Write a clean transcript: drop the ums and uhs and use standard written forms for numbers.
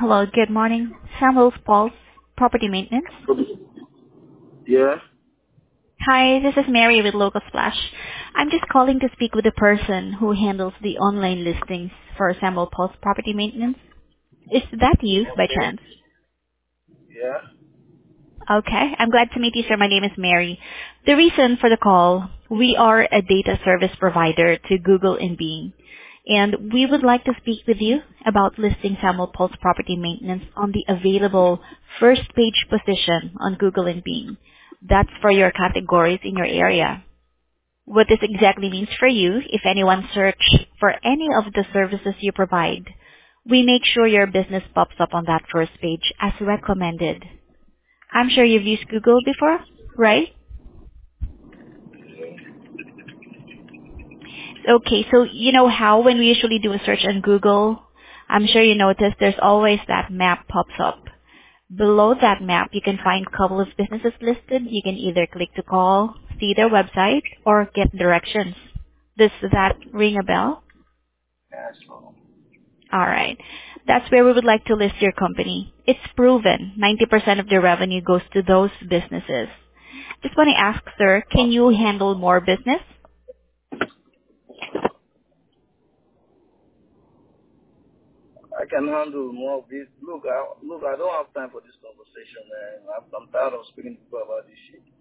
Hello, good morning. Samuel Paul's Property Maintenance. Yeah. Hi, this is Mary with Local Splash. I'm just calling to speak with the person who handles the online listings for Samuel Paul's Property Maintenance. Is that you by Okay. chance? Yeah. Okay, I'm glad to meet you, sir. My name is Mary. The reason for the call, we are a data service provider to Google and Bing, and we would like to speak with you about listing Samuel Paul's Property Maintenance on the available first page position on Google and Bing. That's for your categories in your area. What this exactly means for you, if anyone search for any of the services you provide, we make sure your business pops up on that first page as recommended. I'm sure you've used Google before, right? Okay, so you know how when we usually do a search on Google, I'm sure you notice there's always that map pops up. Below that map, you can find a couple of businesses listed. You can either click to call, see their website, or get directions. Does that ring a bell? That's all. Alright. That's where we would like to list your company. It's proven 90% of the revenue goes to those businesses. Just want to ask, sir, can you handle more business? I can handle more of this. Look, I don't have time for this conversation, man. I'm tired of speaking to people about this shit.